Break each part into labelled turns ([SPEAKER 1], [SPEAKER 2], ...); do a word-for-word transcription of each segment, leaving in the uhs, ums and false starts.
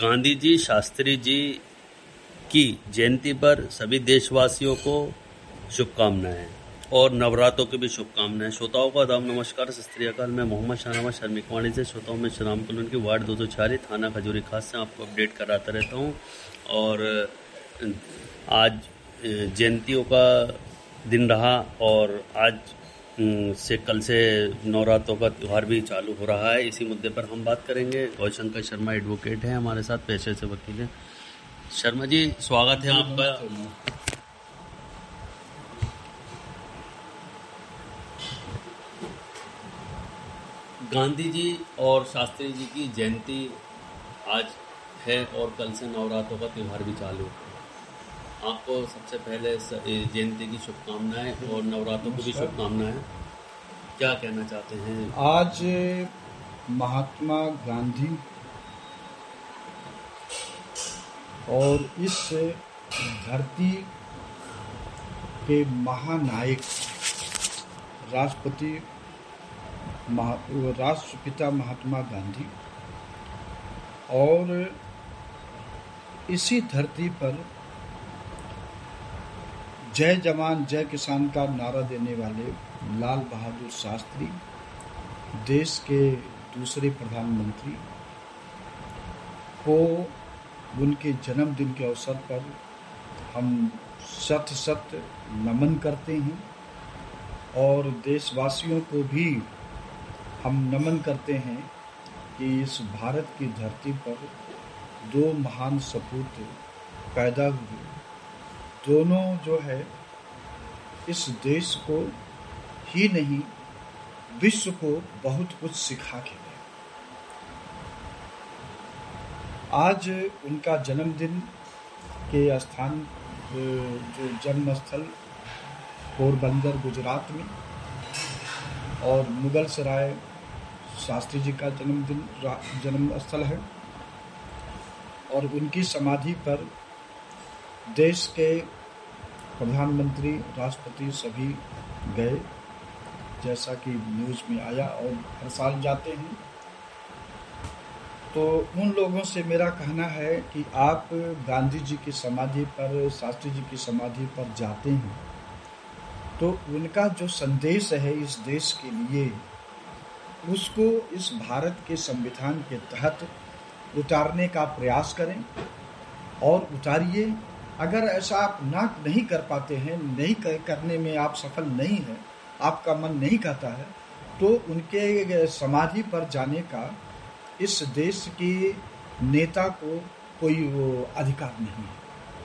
[SPEAKER 1] गांधी जी, शास्त्री जी की जयंती पर सभी देशवासियों को शुभकामनाएं और नवरात्रों की भी शुभकामनाएं। श्रोताओं को आदाब, नमस्कार, सत श्री अकाल। मैं मोहम्मद शाहनवाज शर्मिकवाणी से श्रोताओं में श्री राम कॉलोनी की वार्ड दो सौ छियालीस थाना खजूरी खास से आपको अपडेट कराता रहता हूं। और आज जयंतियों का दिन रहा और आज से कल से नवरात्रों का त्यौहार भी चालू हो रहा है। इसी मुद्दे पर हम बात करेंगे। गौशंकर शर्मा एडवोकेट हैं हमारे साथ, पेशे से वकील हैं। शर्मा जी, स्वागत है आपका। गांधी जी और शास्त्री जी की जयंती आज है और कल से नवरात्रों का त्यौहार भी चालू है। आपको सबसे पहले जयंती की शुभकामनाएं और नवरात्रों की भी शुभकामनाएं। क्या कहना चाहते हैं?
[SPEAKER 2] आज महात्मा गांधी और इस धरती के महानायक राष्ट्रपति राष्ट्रपिता महात्मा गांधी और इसी धरती पर जय जवान जय किसान का नारा देने वाले लाल बहादुर शास्त्री, देश के दूसरे प्रधानमंत्री को उनके जन्मदिन के अवसर पर हम शत शत नमन करते हैं और देशवासियों को भी हम नमन करते हैं कि इस भारत की धरती पर दो महान सपूत पैदा हुए। दोनों जो है इस देश को ही नहीं विश्व को बहुत कुछ सिखा के गए। आज उनका जन्मदिन के स्थान जो जन्म स्थल पोरबंदर गुजरात में और मुगल सराय शास्त्री जी का जन्मदिन जन्म स्थल है और उनकी समाधि पर देश के प्रधानमंत्री, राष्ट्रपति सभी गए, जैसा कि न्यूज़ में आया और हर साल जाते हैं। तो उन लोगों से मेरा कहना है कि आप गांधी जी की समाधि पर, शास्त्री जी की समाधि पर जाते हैं तो उनका जो संदेश है इस देश के लिए, उसको इस भारत के संविधान के तहत उतारने का प्रयास करें और उतारिए। अगर ऐसा आप ना नहीं कर पाते हैं, नहीं करने में आप सफल नहीं हैं, आपका मन नहीं कहता है, तो उनके समाधि पर जाने का इस देश के नेता को कोई वो अधिकार नहीं है।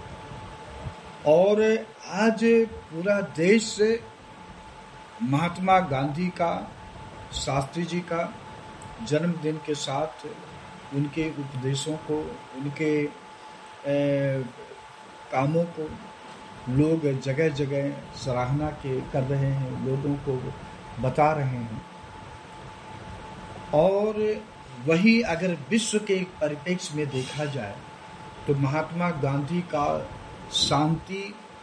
[SPEAKER 2] और आज पूरा देश महात्मा गांधी का, शास्त्री जी का जन्मदिन के साथ उनके उपदेशों को, उनके ए, कामों को लोग जगह जगह सराहना के कर रहे हैं, लोगों को बता रहे हैं। और वही अगर विश्व के परिप्रेक्ष्य में देखा जाए तो महात्मा गांधी का शांति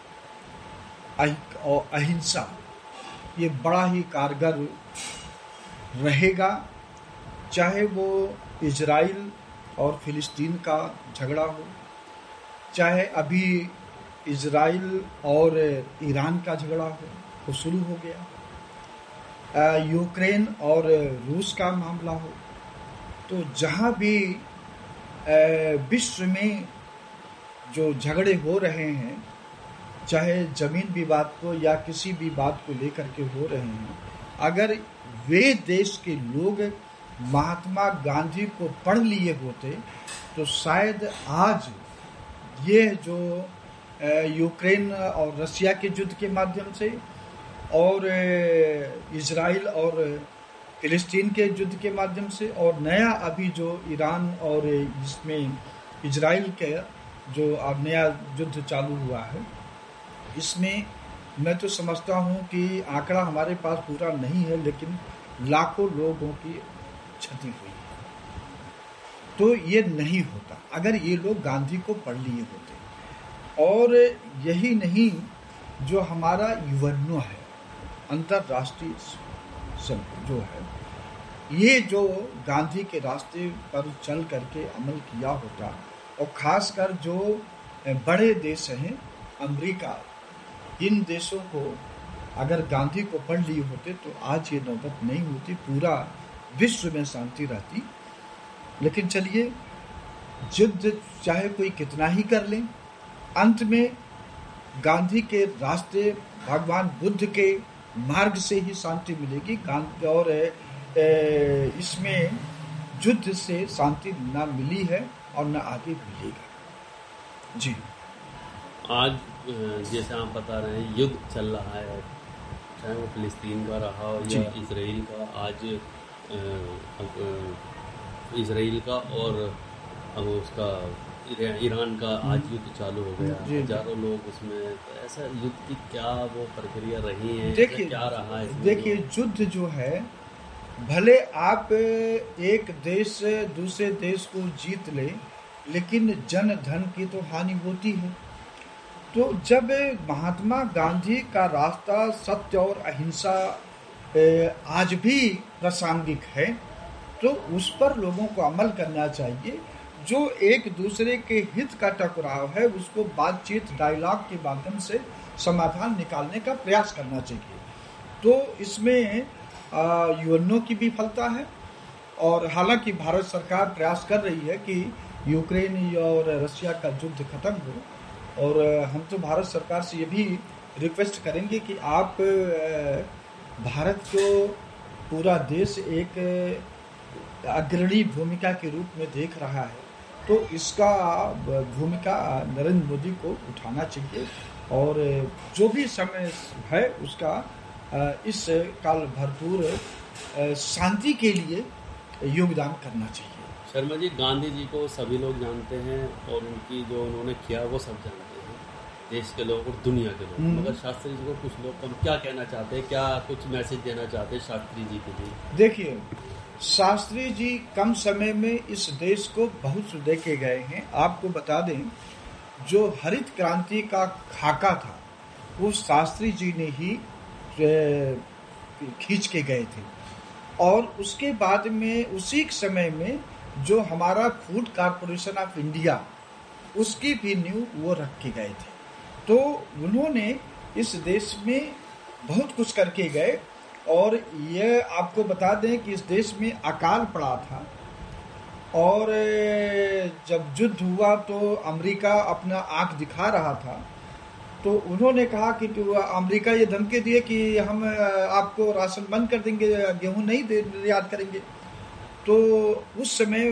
[SPEAKER 2] और अहिंसा ये बड़ा ही कारगर रहेगा, चाहे वो इजराइल और फिलिस्तीन का झगड़ा हो, चाहे अभी इजराइल और ईरान का झगड़ा हो, वो शुरू हो गया, यूक्रेन और रूस का मामला हो, तो जहाँ भी विश्व में जो झगड़े हो रहे हैं, चाहे जमीन विवाद को या किसी भी बात को लेकर के हो रहे हैं, अगर वे देश के लोग महात्मा गांधी को पढ़ लिए होते तो शायद आज ये जो यूक्रेन और रसिया के युद्ध के माध्यम से और इजराइल और फिलिस्तीन के युद्ध के माध्यम से और नया अभी जो ईरान और इसमें इजराइल के जो अब नया युद्ध चालू हुआ है, इसमें मैं तो समझता हूँ कि आंकड़ा हमारे पास पूरा नहीं है, लेकिन लाखों लोगों की क्षति हुई है। तो ये नहीं होता अगर ये लोग गांधी को पढ़ लिए होते। और यही नहीं, जो हमारा यूएनओ है, अंतर्राष्ट्रीय संघ जो है, ये जो गांधी के रास्ते पर चल करके अमल किया होता, और खासकर जो बड़े देश हैं अमेरिका, इन देशों को अगर गांधी को पढ़ लिए होते तो आज ये नौबत नहीं होती, पूरा विश्व में शांति रहती। लेकिन चलिए, युद्ध चाहे कोई कितना ही कर ले, अंत में गांधी के रास्ते, भगवान बुद्ध के मार्ग से ही शांति मिलेगी। गांधी और इसमें युद्ध से शांति ना मिली है और ना आगे मिलेगा। जी, आज
[SPEAKER 1] जैसे आप बता रहे हैं युद्ध चल रहा है, चाहे वो फिलिस्तीन का रहा हो या इसराइल का, आज इसराइल का और अब उसका ईरान का आज युद्ध चालू हो गया, हजारों लोग उसमें, तो ऐसा युद्ध की क्या वो प्रक्रिया रही है,
[SPEAKER 2] देखिए
[SPEAKER 1] क्या रहा है?
[SPEAKER 2] देखिए, युद्ध जो है, भले आप एक देश से दूसरे देश को जीत ले, लेकिन जन धन की तो हानि होती है। तो जब महात्मा गांधी का रास्ता सत्य और अहिंसा आज भी प्रासंगिक है, तो उस पर लोगों को अमल करना चाहिए। जो एक दूसरे के हित का टकराव है, उसको बातचीत, डायलॉग के माध्यम से समाधान निकालने का प्रयास करना चाहिए। तो इसमें यूएनओ की भी विफलता है, और हालांकि भारत सरकार प्रयास कर रही है कि यूक्रेन और रशिया का युद्ध खत्म हो, और हम तो भारत सरकार से ये भी रिक्वेस्ट करेंगे कि आप, भारत को पूरा देश एक अग्रणी भूमिका के रूप में देख रहा है, तो इसका भूमिका नरेंद्र मोदी को उठाना चाहिए, और जो भी समय है उसका इस काल भरपूर शांति के लिए योगदान करना चाहिए।
[SPEAKER 1] शर्मा जी, गांधी जी को सभी लोग जानते हैं और उनकी जो उन्होंने किया वो सब जानते हैं, देश के लोग और दुनिया के लोग, मगर शास्त्री जी को कुछ लोग कम क्या कहना चाहते हैं, क्या कुछ मैसेज देना चाहते हैं शास्त्री जी के लिए?
[SPEAKER 2] देखिए, शास्त्री जी कम समय में इस देश को बहुत दे के गए हैं। आपको बता दें, जो हरित क्रांति का खाका था वो शास्त्री जी ने ही खींच के गए थे, और उसके बाद में उसी समय में जो हमारा फूड कॉर्पोरेशन ऑफ इंडिया, उसकी भी नींव वो रख के गए थे। तो उन्होंने इस देश में बहुत कुछ करके गए, और ये आपको बता दें कि इस देश में अकाल पड़ा था, और जब युद्ध हुआ तो अमेरिका अपना आंख दिखा रहा था, तो उन्होंने कहा कि अमेरिका ये धमकी दिए कि हम आपको राशन बंद कर देंगे, गेहूं नहीं निर्यात करेंगे। तो उस समय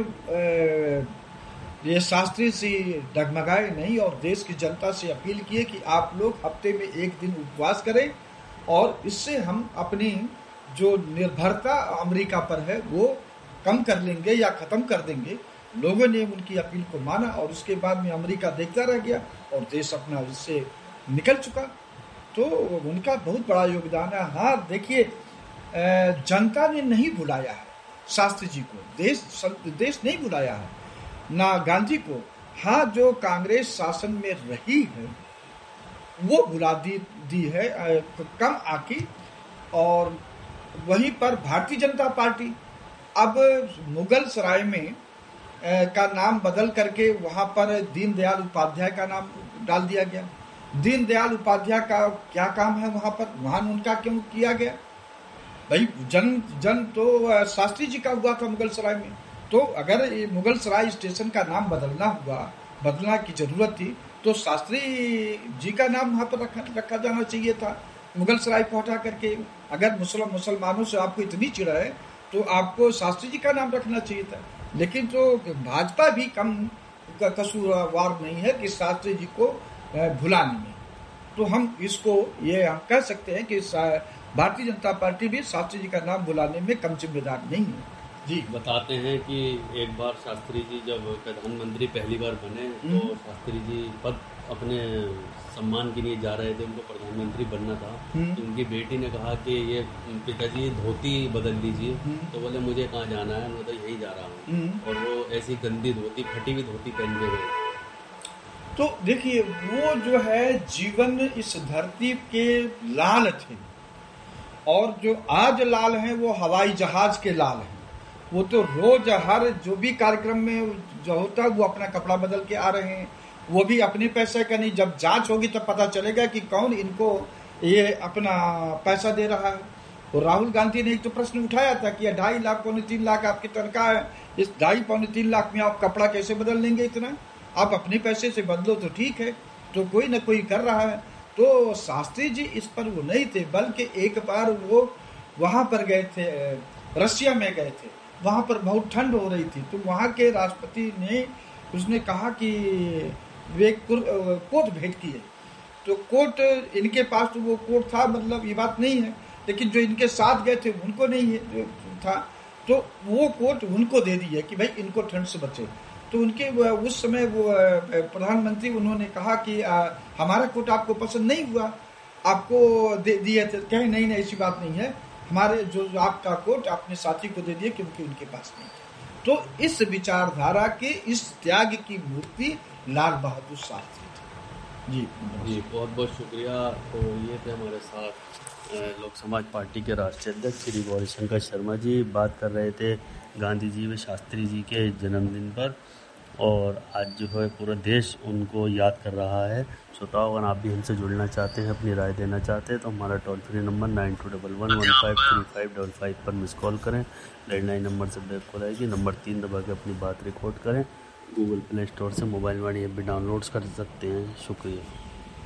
[SPEAKER 2] ये शास्त्री जी डगमगाए नहीं, और देश की जनता से अपील किए कि आप लोग हफ्ते में एक दिन उपवास करें, और इससे हम अपनी जो निर्भरता अमेरिका पर है वो कम कर लेंगे या ख़त्म कर देंगे। लोगों ने उनकी अपील को माना, और उसके बाद में अमेरिका देखता रह गया और देश अपना इससे निकल चुका। तो उनका बहुत बड़ा योगदान है। हाँ, देखिए, जनता ने नहीं बुलाया है शास्त्री जी को, देश देश नहीं बुलाया है, ना गांधी को। हाँ, जो कांग्रेस शासन में रही है वो बुला दी दी है कम आकी, और वहीं पर भारतीय जनता पार्टी अब मुगल सराय में ए, का नाम बदल करके वहाँ पर दीनदयाल उपाध्याय का नाम डाल दिया गया। दीनदयाल उपाध्याय का क्या काम है वहाँ पर, वहाँ उनका क्यों किया गया? भाई, जन जन तो शास्त्री जी का हुआ था मुगल सराय में, तो अगर मुगल सराय स्टेशन का नाम बदलना हुआ, बदलना की जरूरत थी, तो शास्त्री जी का नाम वहाँ पर रखा रखा जाना चाहिए था, मुगल सराय को हटा करके। अगर मुसलमान मुसलमानों से आपको इतनी चिढ़ है तो आपको शास्त्री जी का नाम रखना चाहिए था। लेकिन तो भाजपा भी कम कसूरवार नहीं है कि शास्त्री जी को भुलाने में। तो हम इसको ये हम कह सकते हैं कि भारतीय जनता पार्टी भी शास्त्री जी का नाम बुलाने में कम जिम्मेदार नहीं है।
[SPEAKER 1] जी, बताते हैं कि एक बार शास्त्री जी जब प्रधानमंत्री पहली बार बने, तो शास्त्री जी पद अपने सम्मान के लिए जा रहे थे, उनको प्रधानमंत्री बनना था। तो उनकी बेटी ने कहा कि ये पिताजी धोती बदल लीजिए, तो बोले मुझे कहाँ जाना है, मैं तो यही जा रहा हूँ, और वो ऐसी गंदी धोती, फटी हुई धोती पहन के गए।
[SPEAKER 2] तो देखिए, वो जो है जीवन इस धरती के लाल थे, और जो आज लाल हैं वो हवाई जहाज के लाल हैं। वो तो रोज हर जो भी कार्यक्रम में जो होता है वो अपना कपड़ा बदल के आ रहे हैं, वो भी अपने पैसे का नहीं। जब जांच होगी तब पता चलेगा कि कौन इनको ये अपना पैसा दे रहा है। और राहुल गांधी ने एक तो प्रश्न उठाया था कि ढाई लाख पौने तीन लाख आपकी तनख्वाह है, इस ढाई पौने तीन लाख में आप कपड़ा कैसे बदल लेंगे इतना? आप अपने पैसे से बदलो तो ठीक है, तो कोई ना कोई कर रहा है। तो शास्त्री जी इस पर वो नहीं थे, बल्कि एक बार वो वहां पर गए थे, रशिया में गए थे, वहां पर बहुत ठंड हो रही थी, तो वहां के राष्ट्रपति ने उसने कहा कि वे कोट भेंट किए। तो कोट इनके पास तो वो कोट था, मतलब ये बात नहीं है, लेकिन जो इनके साथ गए थे उनको नहीं है था, तो वो कोट उनको दे दिया कि भाई इनको ठंड से बचे। तो उनके उस समय वो प्रधानमंत्री उन्होंने कहा कि आ, हमारा कोट आपको पसंद नहीं हुआ, आपको दे दिया। कहे नहीं नहीं ऐसी बात नहीं है, हमारे जो, जो आपका कोट अपने साथी को दे दिया क्योंकि उनके पास नहीं था। तो इस विचारधारा के, इस त्याग की मूर्ति लाल बहादुर शास्त्री थे। जी
[SPEAKER 1] जी बहुत बहुत शुक्रिया। तो ये थे हमारे साथ लोक समाज पार्टी के राष्ट्रीय अध्यक्ष श्री गौरीशंकर शर्मा जी, बात कर रहे थे गांधी जी व शास्त्री जी के जन्मदिन पर, और आज जो है पूरा देश उनको याद कर रहा है। श्रोताओं, अगर आप भी हमसे जुड़ना चाहते हैं, अपनी राय देना चाहते हैं, तो हमारा toll free number nine two double one one five three five double five पर मिस कॉल करें। लैंडलाइन नंबर से बैक कॉल आएगी, नंबर तीन दबा के अपनी बात रिकॉर्ड करें। गूगल प्ले स्टोर से मोबाइल वाणी ऐप भी डाउनलोड्स कर सकते हैं। शुक्रिया।